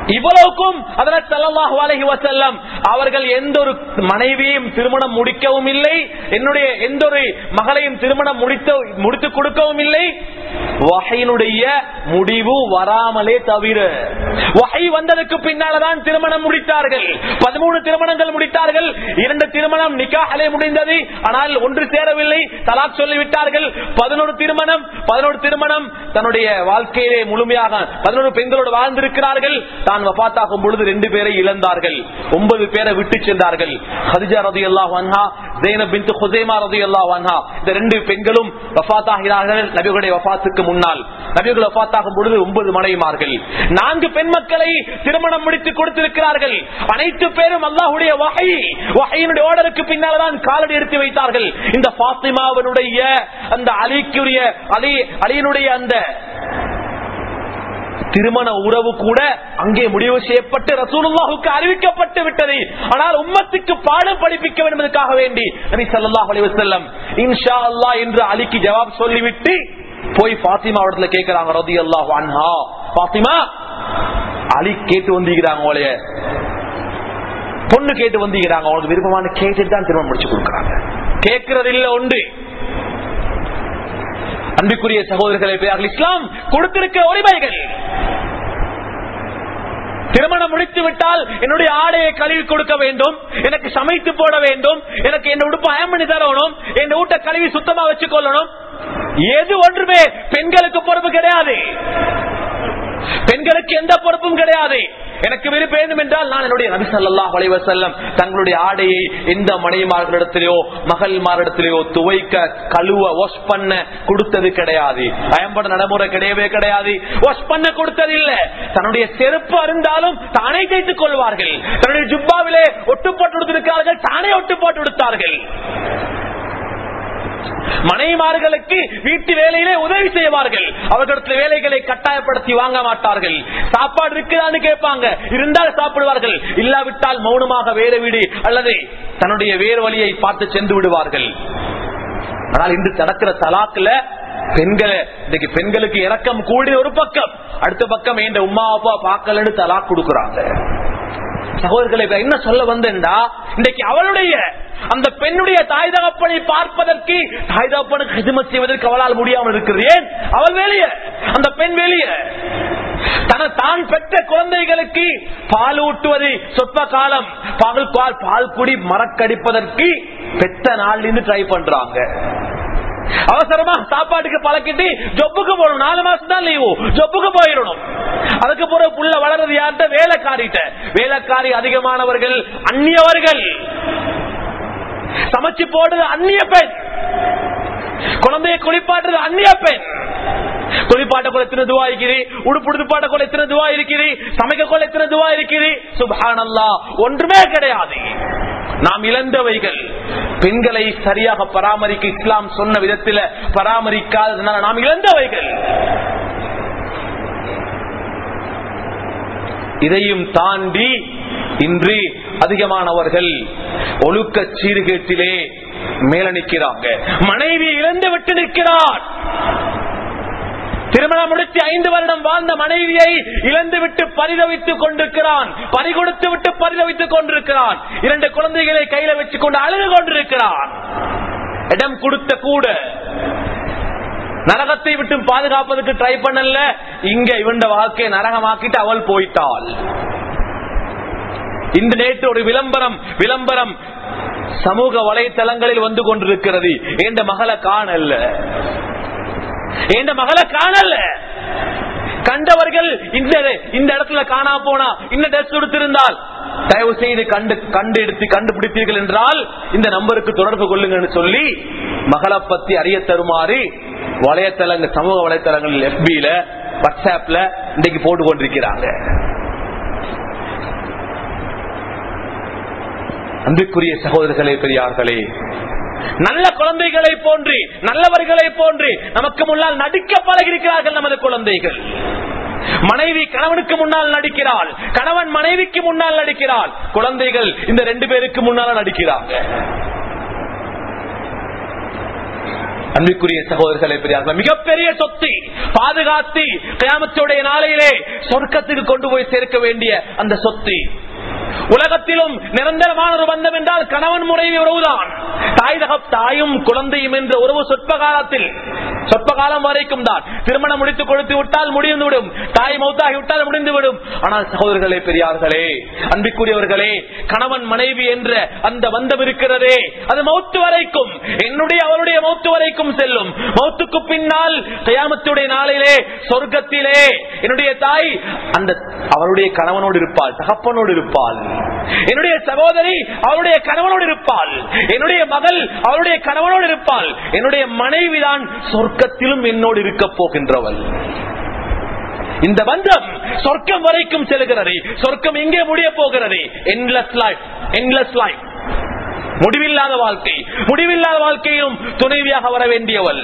இவ்வளவுக்கும் ஹஜ்ரத் ஸல்லல்லாஹு அலைஹி வஸல்லம் அவர்கள் எந்த ஒரு மனைவியையும் திருமணம் முடிக்கவும் இல்லை, என்னுடைய எந்த ஒரு மகளையும் திருமணம் முடித்து முடித்து கொடுக்கவும் இல்லை, வஹையினுடைய முடிவு வராமலே தவிர. வஹை வந்ததுக்கு பின்னால்தான் திருமணம் முடித்தார்கள். பதிமூணு திருமணங்கள் முடித்தார்கள். இரண்டு திருமணம் நிக்காஹ்லே முடிந்தது, ஆனால் ஒன்று சேரவில்லை, தலாக் சொல்லிவிட்டார்கள். பதினோரு திருமணம் பதினோரு திருமணம் தன்னுடைய வாழ்க்கையிலே முழுமையாக பதினோரு பெண்களோடு வாழ்ந்திருக்கிறார்கள். தான் வஃபாத்தாகும் பொழுது ரெண்டு பேரை இழந்தார்கள், ஒன்பது பேரை விட்டு சென்றார்கள். ஹதிஜா ரலியல்லாஹு அன்ஹா, ஸைனப் பின்த் ஹுஸைமா ரலியல்லாஹு அன்ஹா, இந்த ரெண்டு பெண்களும் வஃபாத்தாகிறார்கள் நபியுடைய வஃபாத்துக்கு முன்னால். நபிகள் வஃபாத்தாகும் பொழுது ஒன்பது மனைவிமார்கள், நான்கு பெண் மக்களை திருமணம் முடித்து கொடுத்திருக்கிறார்கள். அனைத்து பேரும் அல்லாஹ்வுடைய வஹை வஹையினுடைய ஆர்டருக்கு பின்னால் தான் காலடி எடுத்து வைத்தார்கள். இந்த ஃபாத்திமாவினுடைய அந்த அலிக்குரிய அலி அலியினுடைய அந்த திருமண உறவு கூட அங்கே முடிவு செய்யப்பட்டு ரசூலுல்லாஹுக்கு அறிவிக்கப்பட்டு விட்டது. ஆனால் உம்மத்துக்கு பாடம் படிப்பிக்க வேண்டும் என்பதற்காக வேண்டி நபி ஸல்லல்லாஹு அலைஹி வஸல்லம் இன்ஷா அல்லாஹ் என்று அலிக்கு ஜவாப் சொல்லிவிட்டு போய் ஃபாத்திமா இடத்துல கேட்கிறாங்க ரலியல்லாஹு அன்ஹா, ஃபாத்திமா அலி கேட்டு வந்திருக்கிறாங்க, அவளைய பொண்ணு கேட்டு வந்திருக்கிறாங்க, அவங்களுக்கு விருப்பமான கேட்டுட்டு தான் திருமணம் முடிச்சு கொடுக்குறாங்க. கேட்கறது இல்ல ஒன்று. அன்புக்குரிய சகோதரர்களை, இஸ்லாம் கொடுத்திருக்கிற உரிமைகள். திருமணம் முடித்து விட்டால் என்னுடைய ஆடையை கழுவி கொடுக்க வேண்டும், எனக்கு சமைத்து போட வேண்டும், எனக்கு என்ன உடுப்பு அயம் பண்ணி தரணும், என் வீட்டை கழுவி சுத்தமா வச்சுக் கொள்ளணும். எது ஒன்றுமே பெண்களுக்கு பொறுப்பு கிடையாது. பெண்களுக்கு எந்த பொறுப்பும் கிடையாது. எனக்கு விருப்பம் வேண்டும் என்றால் நான் என்னுடைய நபி ஸல்லல்லாஹு அலைஹி வஸல்லம் தங்களுடைய ஆடையை எந்த மனைவிமார்களிடத்திலேயோ மகள்மாரிடத்திலேயோ துவைக்க கழுவ வாஷ் பண்ண கொடுத்தது கிடையாது. பயன்பட நடைமுறை கிடையவே கிடையாது. வாஷ் பண்ண கொடுத்தது இல்ல. தன்னுடைய செருப்பு அருந்தாலும் தானே தைத்துக் கொள்வார்கள். தன்னுடைய ஜுப்பாவிலே ஒட்டு போட்டு கொடுத்திருக்கிறார்கள், தானே ஒட்டு போட்டு கொடுத்தார்கள். மனைவிமார்களுக்கு வீட்டு வேலையிலே உதவி செய்வார்கள். அவர்களிடத்தில் வேலைகளை கட்டாயப்படுத்தி வாங்க மாட்டார்கள். சாப்பாடு இருக்குதான்னு கேட்பாங்க, இருந்தால் சாப்பிடுவார்கள், இல்லாவிட்டால் மௌனமாக வேற வீடு அல்லது தன்னுடைய வேறு வழியை பார்த்து சென்று விடுவார்கள். ஆனால் இன்று நடக்கிற தலாக்குல பெண்களை இன்னைக்கு பெண்களுக்கு இறக்கம் கூடிய ஒரு பக்கம், அடுத்த பக்கம் என் உமா அப்பா பார்க்கலன்னு தலாக் கொடுக்கிறாங்க. சகோதரர்களை என்ன சொல்ல வந்தேன்டா, இன்றைக்கு அவளுடைய அந்த பெண்ணுடைய தாய் தகப்பனை பார்ப்பதற்கு, தாய் தகப்பனுக்கு ஹிதமத் செய்வதற்கு அவளால் முடியாமல் இருக்கிறது. ஏன்? அவள் வெளியே, அந்த பெண் வெளியே. தான் பெற்ற குழந்தைகளுக்கு பால் ஊட்டுவது சொற்ப காலம், பால் பால் பால் குடி மறக்கடிப்பதற்கு பெற்ற நாள் இருந்து ட்ரை பண்றாங்க. அவசரமா சாப்பாட்டுக்கு பழக்கிட்டு ஜொப்புக்கு போகணும். நாலு மாசம் தான் லீவு, ஜொப்புக்கு போயிடணும். அதுக்கு பிறகு புள்ள வளர்றது யார்கிட்ட? வேலைக்காரிட்ட. வேலைக்காரி அதிகமானவர்கள் அந்நியவர்கள். சமைச்சு போடுறது அந்நிய பெண், குழந்தைய குளிப்பாட்டுறது அந்நிய பெண். குளிப்பாட்ட கொள்ள எத்தனை துவா இருக்குது, உடுப்பு பாட்ட கொள்ள எத்தனை துவா இருக்குது, சமைக்க கொள்ள எத்தனை துவா இருக்குது. சுப்ஹானல்லாஹ், ஒன்றுமே கிடையாது. நாம் இழந்தவைகள். பெண்களை சரியாக பராமரிக்க இஸ்லாம் சொன்ன விதத்தில் பராமரிக்காததுனால நாம் இழந்தவைகள். இதையும் தாண்டி இன்று அதிகமானவர்கள் ஒழுக்க சீர்கேட்டிலே மேல நிற்கிறாங்க. மனைவி இழந்து விட்டு நிற்கிறார். திருமணம் முடித்து ஐந்து வருடம் வாழ்ந்த மனைவியை இழந்து விட்டு பரிதவித்துக் கொண்டிருக்கிறான், பறிகொடுத்து விட்டு பரிதவித்துக் கொண்டிருக்கிறான். இரண்டு குழந்தைகளை கையில வச்சுக் கொண்டு அழுது கொண்டிருக்கிறான். இடம் கொடுத்த கூட நரகத்தை விட்டு பாதுகாப்பதற்கு ட்ரை பண்ணல, இங்க இவண்ட வாழ்க்கையை நரகமாக்கிட்டு அவள் போயிட்டாள். இந்த நேற்று ஒரு விளம்பரம் விளம்பரம் சமூக வலைத்தளங்களில் வந்து கொண்டிருக்கிறது. என்ற மகளை காணல, என்ற மகளை காணல. கண்டவர்கள் இந்த இந்த இடத்துல காணா போனா இந்த ட்ரெஸ் கொடுத்திருந்தால் தயவு செய்து கண்டு கண்டு எடுத்து கண்டுபிடித்தீர்கள் என்றால் இந்த நம்பருக்கு தொடர்பு கொள்ளுங்கன்னு சொல்லி மகளை பத்தி அறிய தருமாறு வலைத்தளங்கள் சமூக வலைத்தளங்களில் எஃபில வாட்ஸ்அப்ல இன்றைக்கு போட்டு கொண்டிருக்கிறாங்க. அன்புக்குரிய சகோதரர்களே, பெரியார்களே, நல்ல குழந்தைகளை போன்று நல்லவர்களை போன்று நமக்கு முன்னால் நடிக்க பழகிருக்கிறார்கள் நமது குழந்தைகள். மனைவி கணவனுக்கு முன்னால் நடிக்கிறாள், கணவன் மனைவிக்கு முன்னால் நடிக்கிறாள், குழந்தைகள் இந்த ரெண்டு பேருக்கு முன்னால் நடிக்கிறாங்க. அன்பிற்குரிய சகோதரர்களே பெரியார்கள், மிகப்பெரிய சொத்து பாதுகாத்து கியாமத்துடைய நாளையிலே சொர்க்கத்துக்கு கொண்டு போய் சேர்க்க வேண்டிய அந்த சொத்து. உலகத்திலும் நிரந்தரமான ஒரு பந்தம் என்றால் கணவன் முறைய உறவுதான். தாய் தகப் தாயும் குழந்தையும் என்ற உறவு சொற்ப காலத்தில் சொற்ப காலம் வரைக்கும் தான். திருமணம் முடித்து கொடுத்து விட்டால் முடிந்துவிடும், தாய் மௌத்தாகி விட்டால் முடிந்துவிடும். ஆனால் சகோதரர்களே பெரியார்களே அன்பிற்குரியவர்களே, கணவன் மனைவி என்ற அந்த பந்தம் இருக்கிறதே அது மௌத்து வரைக்கும், என்னுடைய அவருடைய மௌத்து வரைக்கும் செல்லும். மௌத்துக்கு பின்னால் கியாமத்துடைய நாளிலே சொர்க்கத்திலே என்னுடைய தாய் அந்த அவருடைய கணவனோடு இருப்பாள், தகப்பனோடு இருப்பாள். என்னுடைய சகோதரி அவருடைய கணவனோடு இருப்பாள். என்னுடைய மகள் அவருடைய கணவனோடு இருப்பாள். என்னுடைய மனைவிதான் சொர்க்கத்திலும் என்னோடு இருக்க போகின்றவள். இந்த பந்தம் சொர்க்கம் வரைக்கும் செல்கிறது. சொர்க்கம் எங்கே முடிய போகிறது? என்லெஸ் லைஃப், என்லெஸ் லைஃப், முடிவில்லாத வாழ்க்கை. முடிவில்லாத வாழ்க்கையிலும் துணைவியாக வர வேண்டியவள்.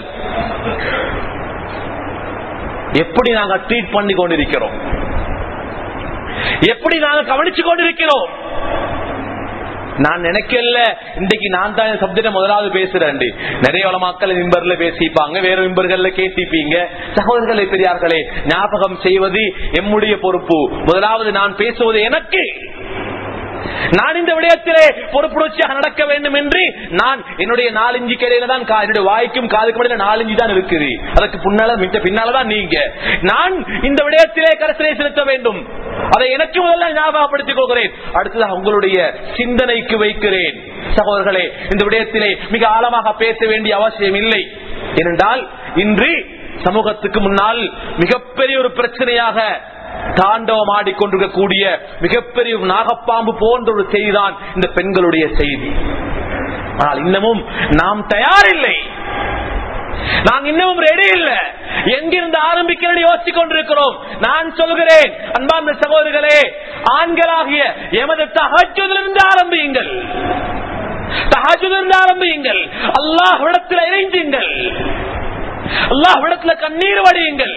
எப்படி நாங்கள் ட்ரீட் பண்ணி கொண்டிருக்கிறோம், எப்படி நாங்கள் கவனிச்சு கொண்டிருக்கிறோம். நான் நினைக்கல இன்றைக்கு நான் தான் சப்ஜெக்ட் முதலாவது பேசுறேன். நிறைய மக்கள் மிம்பர்ல பேசிப்பாங்க, வேற மிம்பர்கள்ல கேட்டிப்பீங்க. சகோதரர்களே பெரியார்களே, ஞாபகம் செய்வது எம்முடைய பொறுப்பு. முதலாவது நான் பேசுவது எனக்கு. நான் இந்த விடயத்திலே பொறுப்புணர்ச்சியாக நடக்க வேண்டும் என்று நான் என்னுடைய நாலஞ்சு கரையில தான், என்னுடைய வாய்க்கும் காதுக்கு முடியல நாலஞ்சு தான் இருக்குது. அதற்கு பின்னால மிட்ட பின்னாலதான் நீங்க. நான் இந்த விடயத்திலே கரசனை செலுத்த வேண்டும். அதை எனக்கு முதல்ல ஞாபகப்படுத்திக் கொள்கிறேன். அடுத்ததாக உங்களுடைய சிந்தனைக்கு வைக்கிறேன். சகோதரர்களே, இந்த விடயத்திலே மிக ஆழமாக பேச வேண்டிய அவசியம் இல்லை. ஏனென்றால் இன்று சமூகத்துக்கு முன்னால் மிகப்பெரிய ஒரு பிரச்சனையாக தாண்டவம் ஆடிக்கொண்டிருக்கக்கூடிய மிகப்பெரிய நாகப்பாம்பு போன்ற ஒரு செய்திதான் இந்த பெண்களுடைய செய்தி. ஆனால் இன்னமும் நாம் தயாரில்லை, நாங்கள் இன்னமும் ரெடி இல்லை. எங்கிருந்து ஆரம்பிக்கிறது யோசிச்சு கொண்டிருக்கிறோம். நான் சொல்கிறேன் அன்பார்ந்த சகோதரர்களே, ஆண்களாகிய எமது தஹஜ்ஜுதிலிருந்து ஆரம்பியுங்கள், தஹஜ்ஜுதிலிருந்து ஆரம்பியுங்கள். அல்லாஹ்விடத்தில் இறைஞ்சுங்கள், அல்லாஹ்விடத்தில் கண்ணீர் வடியுங்கள்.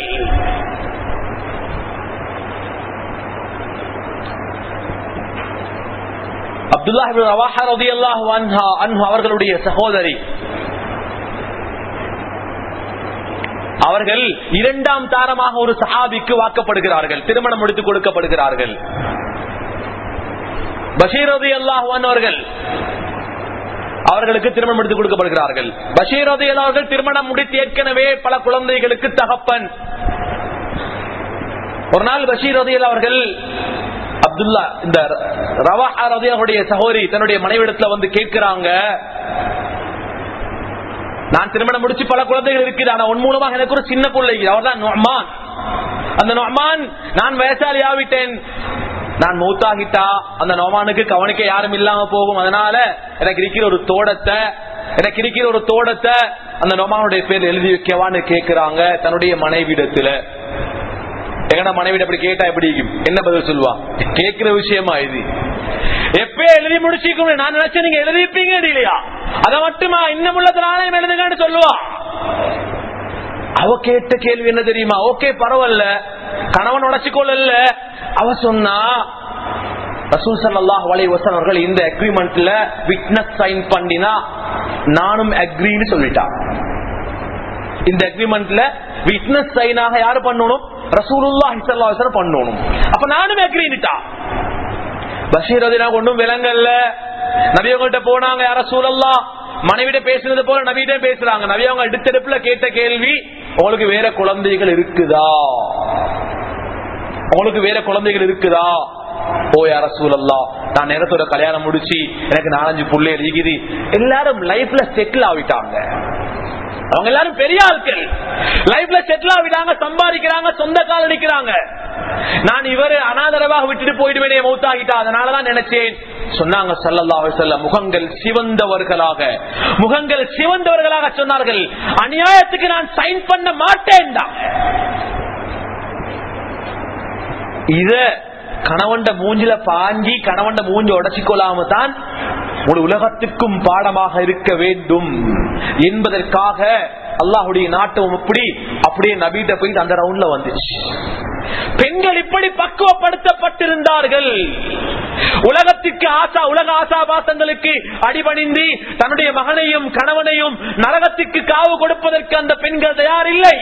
அப்துல்லாஹ் இப்னு ரவாஹா ரலியல்லாஹு அன்ஹு அவர்களுடைய சகோதரி, அவர்கள் இரண்டாம் தாரமாக ஒரு சஹாபிக்கு வாக்கப்படுகிறார்கள், திருமணம் முடித்து கொடுக்கப்படுகிறார்கள். பஷீர் ரலியல்லாஹு அன்ஹு அவர்கள் அவர்களுக்கு திருமணம் முடித்து கொடுக்கப்படுகிறார்கள். பஷீர் ரலியல்லாஹு அவர்கள் திருமணம் முடித்து ஏற்கனவே பல குழந்தைகளுக்கு தகப்பன். ஒரு நாள் பஷீர் ரலியல்லாஹு அவர்கள் அப்துல்லா இந்த ரவாஹா ரலியல்லாஹுடைய சகோதரி தன்னுடைய மனைவிடத்துல வந்து கேட்கிறாங்க, நான் திருமணம் முடிச்சு பல குழந்தைகள் இருக்குது, ஆனா உன் மூலமாக எனக்கு ஒரு சின்ன பிள்ளை, அவர்தான் நுஅமான். அந்த நுஅமான், நான் வயசாளி ஆவிட்டேன், நான் மௌத்தாகிட்டா அந்த நுஅமானுக்கு கவனிக்க யாரும் இல்லாம போகும். அதனால எனக்கு இருக்கிற ஒரு தோட்டத்தை எனக்கு இருக்கிற ஒரு தோட்டத்தை அந்த நுஅமானுடைய பேர் எழுதி வைக்கவான்னு கேட்கிறாங்க தன்னுடைய மனைவிடத்துல. எங்கட மனைவிட அப்படி கேட்டா எப்படி என்ன பதில் சொல்லுவா? கேட்கிற விஷயமா இது? எப்ப எழுதி முடிச்சுக்கும் நான் நினைச்சேன் நீங்க எழுதிப்பீங்க இல்லையா, அதை மட்டுமா இன்னும் உள்ளதுனால எழுதுங்கன்னு சொல்லுவா. அவ கேட்ட கேள்வி என்ன தெரியுமா? ஓகே பரவாயில்ல, கணவன் உடைச்சுக்கொள்ள. அவ சொன்னா ரசூல் ஸல்லல்லாஹு அலைஹி வஸல்லம் அவர்கள் இந்த அக்ரிமெண்ட்ல விட்னஸ் சைன் பண்ணினா நானும் அக்ரின்னு சொல்லிட்டா. இந்த அக்ரிமெண்ட்ல விட்னஸ் சைனாக யாரு பண்ணணும்? ரசூலுல்லாஹி ஸல்லல்லாஹு அலைஹி வஸல்லம் பண்ணணும். அப்ப நானும் அக்ரிட்டா. பஷீர் ரலியல்லாஹு ஒன்றும் விளங்கல்ல. நபி அவங்கள்ட்ட போனாங்க, யா ரசூலல்லாஹ், மனைவிட பேசுனது போல நபியிட்ட பேசுறாங்க. நபி அவங்க அடுத்தடுப்புல கேட்ட கேள்வி, உங்களுக்கு வேற குழந்தைகள் இருக்குதா? உங்களுக்கு வேற குழந்தைகள் இருக்குதா? ஓ யா ரசூலல்லாஹ், நான் நேரத்தோட கல்யாணம் முடிச்சு எனக்கு நாலஞ்சு புள்ளை இருக்குது. எல்லாரும் லைஃப்ல செட்டில் ஆகிட்டாங்க. அவங்க எல்லாரும் பெரிய ஆட்கள், லைஃப்ல செட்டில் ஆகிட்டாங்க, சம்பாதிக்கிறாங்க, சொந்த கால் அடிக்கிறாங்க. நான் இவரு அனாதரவாக விட்டுட்டு போயிடுவேனே மௌத்தாகிட்டா, அதனாலதான் நினைச்சேன். சொன்னாங்க ஸல்லல்லாஹு அலைஹி வஸல்லம், முகங்கள் சிவந்தவர்களாக முகங்கள் சிவந்தவர்களாக சொன்னார்கள், அநியாயத்துக்கு நான் சைன் பண்ண மாட்டேன். இத கணவண்ட மூஞ்சில பாஞ்சி கணவண்ட மூஞ்சி உடச்சிக்கொள்ளாம தான் ஒரு உலகத்துக்கும் பாடமாக இருக்க வேண்டும் என்பதற்காக அல்லாஹுடைய நாட்டம் இப்படி அப்படியே நபிட்ட போய் அந்த ரவுண்ட்ல வந்துச்சு. பெண்கள் இப்படி பக்குவப்படுத்தப்பட்டிருந்தார்கள். உலகத்திற்கு ஆசா உலக ஆசாபாசங்களுக்கு அடிபணிந்து தன்னுடைய மகனையும் கணவனையும் நரகத்திற்கு காவு கொடுப்பதற்கு அந்த பெண்கள் தயார் இல்லை.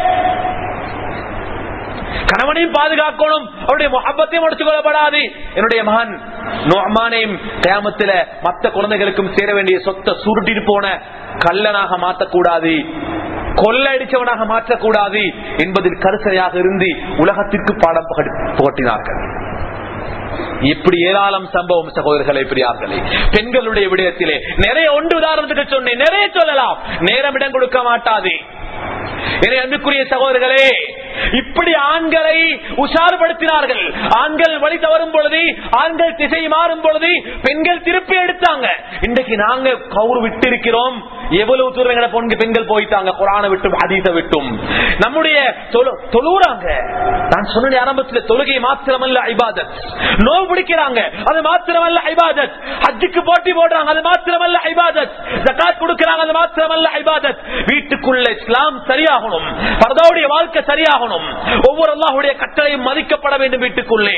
கணவனையும் பாதுகாக்கணும், அவருடைய முஹப்பத்தையும் முடித்துக் கொள்ளப்படாது. என்னுடைய மகன் நுஅமானையும் கியாமத்தில மற்ற குழந்தைகளுக்கும் சேர வேண்டிய சொத்தை சுருட்டிட்டு போன கள்ளனாக மாற்றக்கூடாது, கொள்ளையடிச்சவனாக மாற்றக்கூடாது என்பதில் கருசனையாக இருந்து உலகத்திற்கு பாடம் புகட்டினார்கள். இப்படி ஏராளம் சம்பவம் சகோதரர்களே, பெரியார்களே, பெண்களுடைய விடயத்திலே நிறைய ஒன்று உதாரணத்துக்கு சொன்னேன், நிறைய சொல்லலாம், நேரம் இடம் கொடுக்க மாட்டாது. எனவே அன்புக்குரிய சகோதரர்களே, இப்படி ஆண்களை உஷார்படுத்தினார்கள். ஆண்கள் வழி தவறும் பொழுது, ஆண்கள் திசை மாறும் பொழுது பெண்கள் திருப்பி எடுத்தாங்க. இன்றைக்கு நாங்க கவுறு விட்டு இருக்கிறோம். எவ்வளவு தூரம் பெண்கள் போயிட்டாங்க, குர்ஆனை விட்டும் ஹதீஸை விட்டும். நம்முடைய தொழுறாங்க. நான் சொன்ன ஆரம்பத்தில் தொழுகை மாத்திரமல்ல இபாதத். நோவு பிடிக்கிறாங்க, அது மாத்திரமல்ல இபாதத். ஹஜ்ஜுக்கு போட்டி போடுறாங்க, அது மாத்திரமல்ல இபாதத். ஜகாத் கொடுக்கிறாங்க, அது மாத்திரமல்ல இபாதத். வீட்டுக்குள்ள இஸ்லாம் சரியாகணும், பர்தாவுடைய வாழ்க்கை சரியாகணும், ஒவ்வொரு அல்லாஹ்வுடைய கட்டளையும் மதிக்கப்பட வேண்டும். வீட்டுக்குள்ளே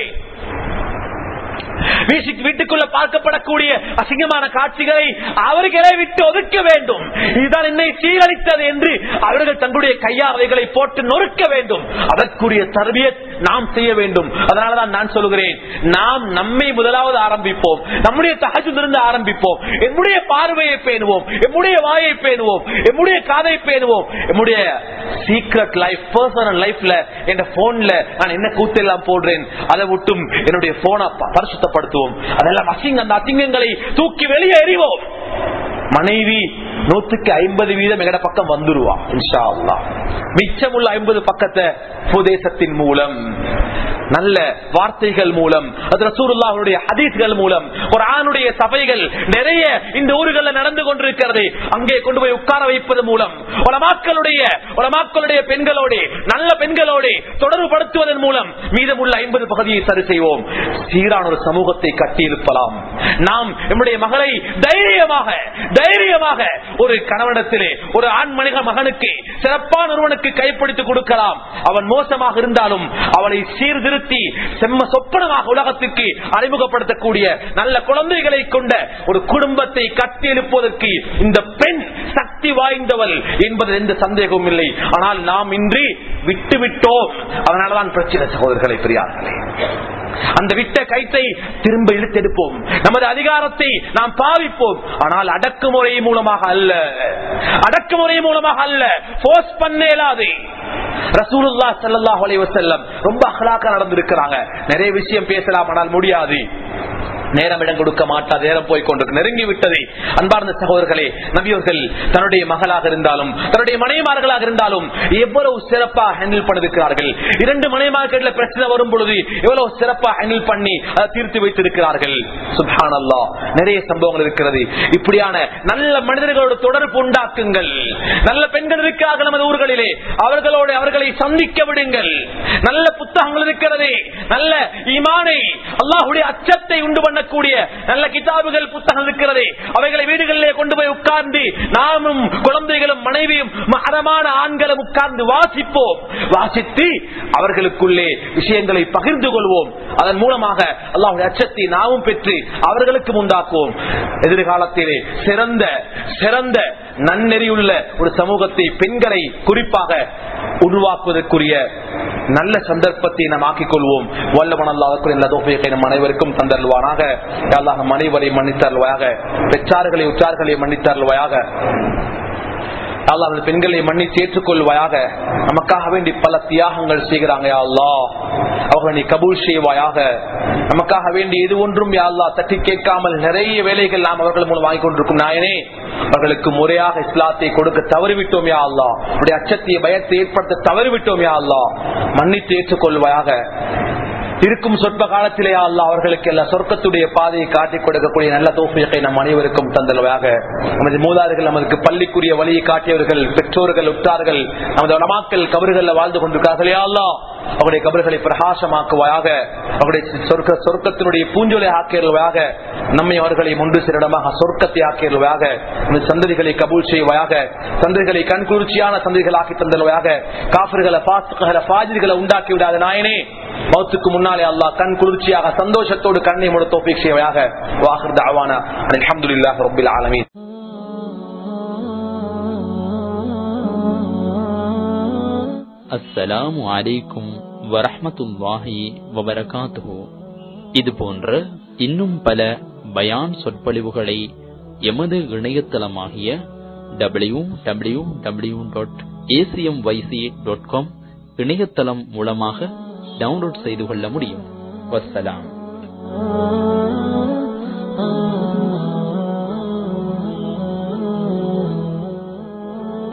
வீட்டுக்குள்ள பார்க்கப்படக்கூடிய அசிங்கமான காட்சிகளை அவர்களை விட்டு ஒதுக்க வேண்டும். இதுதான் என்னை சீரழித்தது என்று அவர்கள் தங்களுடைய கையாளைகளை போட்டு நொறுக்க வேண்டும். அதற்குரிய தர்பியத் நாம் செய்ய வேண்டும். அதனாலதான் நான் சொல்கிறேன், நாம் நம்மை முதலாவது ஆரம்பிப்போம், நம்முடைய தஹஜ்ஜுதிலிருந்து ஆரம்பிப்போம். நம்முடைய பார்வையை பேணுவோம், நம்முடைய வாயை பேணுவோம், நம்முடைய காதை பேணுவோம். நம்முடைய சீக்ரெட் லைஃப், பர்சனல் லைஃப்ல என் போன்ல நான் என்ன கூத்தெல்லாம் போடுறேன் அதை விட்டும் என்னுடைய போனை பரிசுத்தப்படுத்துவோம். அதெல்லாம் அசிங்க, அந்த அசிங்கங்களை தூக்கி வெளியே எறிவோம். மனைவி நூற்றுக்கு ஐம்பது வீதம் எங்கட பக்கம் வந்துருவா இன்ஷா அல்லாஹ். மிச்சமுள்ள ஐம்பது பக்கத்தை உபதேசத்தின் மூலம், நல்ல வார்த்தைகள் மூலம், ரசூலுல்லாஹ்வுடைய ஹதீஸ்கள் மூலம், குர்ஆனுடைய சபைகள் நிறைய இந்த ஊர்களில் நடந்து கொண்டிருக்கிறது. அங்கே கொண்டு போய் உட்கார வைப்பது மூலம் உலமாக்களுடைய உலமாக்களுடைய பெண்களோடு, நல்ல பெண்களோடு தொடர்பு படுத்துவதன் மூலம் மீதமுள்ள ஐம்பது பகுதியை சரி செய்வோம். சீரான ஒரு சமூகத்தை கட்டியிருப்பலாம். நாம் நம்முடைய மகளை தைரியமாக தைரியமாக ஒரு கணவனிடத்திலே ஒரு ஆண் மனித மகனுக்கு சிறப்பான ஒருவனுக்கு கைப்பிடித்து கொடுக்கலாம். அவன் மோசமாக இருந்தாலும் அவளை சீர்திருத்தி செம்ம சொப்பனமாக உலகத்திற்கு அறிமுகப்படுத்தக்கூடிய நல்ல குழந்தைகளை கொண்ட ஒரு குடும்பத்தை கட்டி எழுப்புவதற்கு இந்த பெண் சக்தி வாய்ந்தவள் என்பது எந்த சந்தேகமும் இல்லை. ஆனால் நாம் இன்றி விட்டு விட்டோம். அதனாலதான் பிரச்சனை சகோதரர்களை, பெரியார்களே. அந்த விட்ட கைத்தை திரும்ப இழுத்தெடுப்போம். நமது அதிகாரத்தை நாம் பாவிப்போம். ஆனால் அடக்குமுறை மூலமாக அல்ல, அடக்குமுறை மூலமாக அல்ல, போர்ஸ் பண்ண இயலாது. ரசூலுல்லாஹ் ஸல்லல்லாஹு அலைஹி வஸல்லம் ரொம்ப அஹ்லாக்கா நடந்திருக்கிறாங்க. நிறைய விஷயம் பேசலாம், ஆனால் முடியாது, நேரம் இடம் கொடுக்க மாட்டாது. நேரம் போய் கொண்டு நெருங்கி விட்டது. அன்பார்ந்த சகோதரர்களே, நபியவர்கள் தன்னுடைய மகளாக இருந்தாலும் தன்னுடைய மனைவிமார்களாக இருந்தாலும் எவ்வளவு சிறப்பாக ஹேண்டில் பண்ணிருக்கிறார்கள். இரண்டு மனைவிமார்கள பிரச்சனை வரும் பொழுது எவ்வளவு சிறப்பாக ஹேண்டில் பண்ணி அதை தீர்த்து வைத்திருக்கிறார்கள். சுப்ஹானல்லாஹ், நிறைய சம்பவங்கள் இருக்கிறது. இப்படியான நல்ல மனிதர்களோடு தொடர்பு உண்டாக்குங்கள். நல்ல பெண்கள் இருக்கிறார்கள் நமது ஊர்களிலே, அவர்களோடு அவர்களை சந்திக்க விடுங்கள். நல்ல புத்தகங்கள் இருக்கிறது, நல்ல ஈமானை அல்லாஹ்வுடைய அச்சத்தை உண்டு பண்ண கூடிய நல்ல கிதாபுகள் புத்தகம் இருக்கிறது. அவைகளை வீடுகளிலே கொண்டு போய் உட்கார்ந்து நாமும் குழந்தைகளும் மனைவியும் மகரமான ஆண்களும் உட்கார்ந்து வாசிப்போம். வாசித்து அவர்களுக்குள்ளே விஷயங்களை பகிர்ந்து கொள்வோம். அதன் மூலமாக அல்லாஹ்வுடைய அச்சத்தை நாமும் பெற்று அவர்களுக்கு உண்டாக்குவோம். எதிர்காலத்திலே சிறந்த சிறந்த நன்னெறியுள்ள ஒரு சமூகத்தை, பெண்களை குறிப்பாக உருவாக்குவதற்குரிய நல்ல சந்தர்ப்பத்தை நாம் ஆக்கிக் கொள்வோம். வல்லவன் அல்லாஹ் நம் அனைவருக்கும் தந்தருள்வானாக. அல்லாஹ் நம் அனைவரை மன்னித்தருள்வாயாக. பெற்றார்களை உற்றார்களை மன்னித்தருள்வாயாக. அல்லாஹ் அந்த பெண்களை மன்னித்து ஏற்றுக்கொள்வாயாக. நமக்காக வேண்டி பல தியாகங்கள் செய்கிறாங்க யா அல்லாஹ், அவர்களை நீ கபூல் செய்வாயாக. நமக்காக வேண்டி எது ஒன்றும் யா அல்லாஹ் தட்டி கேட்காமல் நிறைய வேலைகள் நாம் அவர்கள் மூலம் வாங்கிக் கொண்டிருக்கும் நாயனே, அவர்களுக்கு முறையாக இஸ்லாத்தை கொடுக்க தவறிவிட்டோம் யா அல்லாஹ். அவருடைய அச்சத்தை பயத்தை ஏற்படுத்த தவறிவிட்டோம் யா அல்லாஹ். மன்னித்து ஏற்றுக்கொள்வாயாக. இருக்கும் சொற்ப காலத்திலே அல்லாஹ் அவர்களுக்கு எல்லா சொர்க்கத்துடைய பாதையை காட்டிக் கொடுக்கக்கூடிய நல்ல தௌஃபீகை நம் அனைவருக்கும் தந்தல்வாயாக. நமது மூதார்கள், நமக்கு பள்ளிக்குரிய வழியை காட்டியவர்கள், பெற்றோர்கள், உற்றார்கள், நமது உலமாக்கள் கபறுகளில் வாழ்ந்து கொண்டிருக்கிறார்கள் யா அல்லாஹ், அவருடைய கபறுகளை பிரகாசமாக்குவாயாக. அவருடைய சொர்க்க சொர்க்கத்தினுடைய பூஞ்சொலை ஆக்கியல்வாயாக. நம்மை அவர்களை முன்று சிறிடமாக சொர்க்கத்தை ஆக்கியல்வாயாக. சந்ததிகளை கபூல் செய்வாயாக. சந்ததிகளை கண்குறிச்சியான சந்ததிகள் ஆக்கி தந்தல்வாயாக. காஃபிர்களை, ஃபாஸிக்களை, ஃபாஜிர்களை உண்டாக்கி விடாத நாயனே, மௌத்துக்கு முன்னாலே அல்லாஹ் கண் குளிர்ச்சியாக சந்தோஷத்தோடு கண்ணை மூட தௌஃபீக் செய்வாயாக. வாஹிர் தஅவானா அல்ஹம்துலில்லாஹி ரப்பில் ஆலமீன். அஸ்ஸலாமு அலைக்கும் வரஹ்மத்துல்லாஹி வபரகாத்துஹு. இது போன்ற இன்னும் பல பயான் சொற்பொழிவுகளை எமது இணையதளமாகிய W W W dot ACMYC dot com இணையதளம் மூலமாக டவுன்லோட் செய்து கொள்ள முடியும். வஸ்ஸலாம்.